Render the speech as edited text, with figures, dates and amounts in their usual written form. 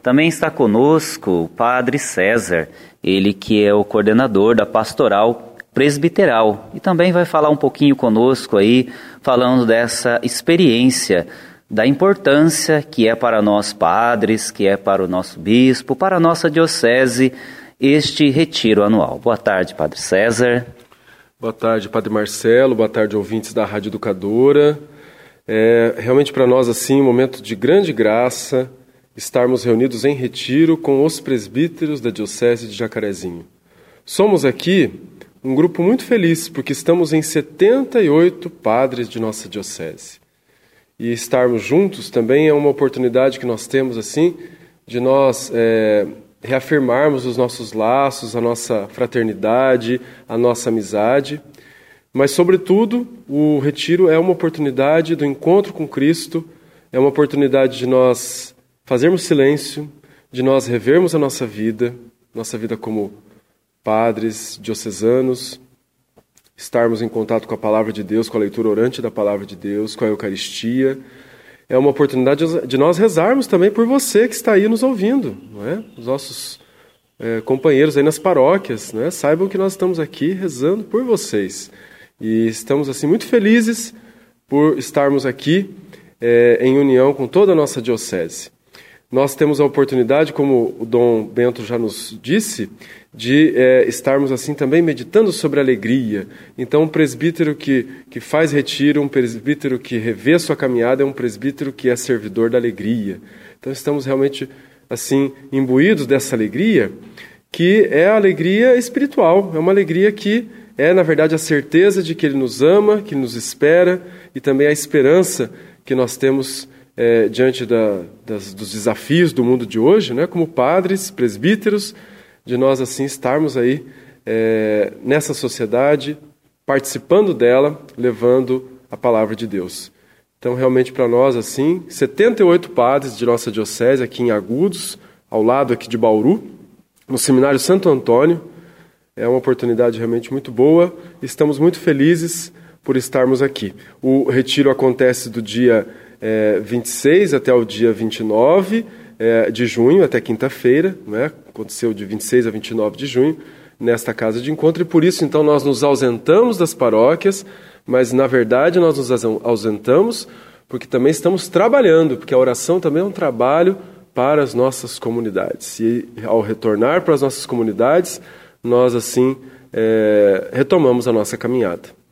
Também está conosco o Padre César, ele que é o coordenador da Pastoral Presbiteral, e também vai falar um pouquinho conosco aí, falando dessa experiência, da importância que é para nós padres, que é para o nosso bispo, para a nossa diocese, este retiro anual. Boa tarde, Padre César. Boa tarde, Padre Marcelo, boa tarde, ouvintes da Rádio Educadora. Realmente para nós, assim, um momento de grande graça, estarmos reunidos em retiro com os presbíteros da Diocese de Jacarezinho. Somos aqui um grupo muito feliz, porque estamos em 78 padres de nossa Diocese. E estarmos juntos também é uma oportunidade que nós temos, assim, de nós reafirmarmos os nossos laços, a nossa fraternidade, a nossa amizade. Mas, sobretudo, o retiro é uma oportunidade do encontro com Cristo, é uma oportunidade de nós fazermos silêncio, de nós revermos a nossa vida como padres diocesanos, estarmos em contato com a Palavra de Deus, com a leitura orante da Palavra de Deus, com a Eucaristia. É uma oportunidade de nós rezarmos também por você que está aí nos ouvindo, não é? Os nossos companheiros aí nas paróquias, não é? Saibam que nós estamos aqui rezando por vocês. E estamos assim muito felizes por estarmos aqui em união com toda a nossa diocese. Nós temos a oportunidade, como o Dom Bento já nos disse, de estarmos assim também meditando sobre a alegria. Então, um presbítero que faz retiro, um presbítero que revê sua caminhada, é um presbítero que é servidor da alegria. Então, estamos realmente assim imbuídos dessa alegria, que é a alegria espiritual, é uma alegria que é, na verdade, a certeza de que Ele nos ama, que Ele nos espera, e também a esperança que nós temos diante dos desafios do mundo de hoje, né, como padres, presbíteros, de nós assim estarmos aí nessa sociedade, participando dela, levando a palavra de Deus. Então, realmente, para nós, assim, 78 padres de nossa diocese, aqui em Agudos, ao lado aqui de Bauru, no Seminário Santo Antônio, é uma oportunidade realmente muito boa. Estamos muito felizes por estarmos aqui. O retiro acontece do dia 26 até o dia 29 de junho, até quinta-feira, né? Aconteceu de 26 a 29 de junho, nesta casa de encontro, e por isso, então, nós nos ausentamos das paróquias, mas, na verdade, nós nos ausentamos porque também estamos trabalhando, porque a oração também é um trabalho para as nossas comunidades. E, ao retornar para as nossas comunidades, nós, assim, retomamos a nossa caminhada.